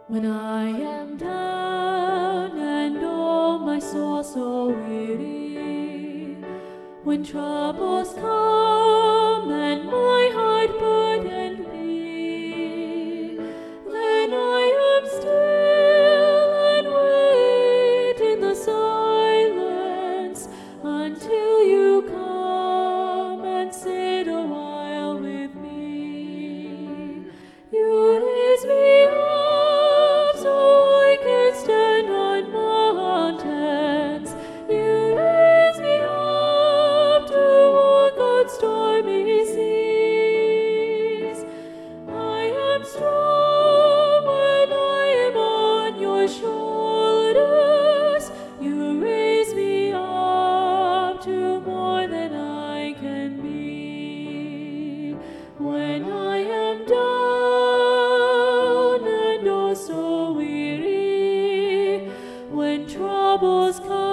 When I am down and oh my soul so weary, when troubles come and my heart burdened be, then I am still and wait in the silence until you come and sit a while with me. You raise me up so I can stand on mountains. You raise me up to walk on stormy seas. I am strong when I am on your shoulders. You raise me up to more than I can be. When I am down and oh so weary, when troubles come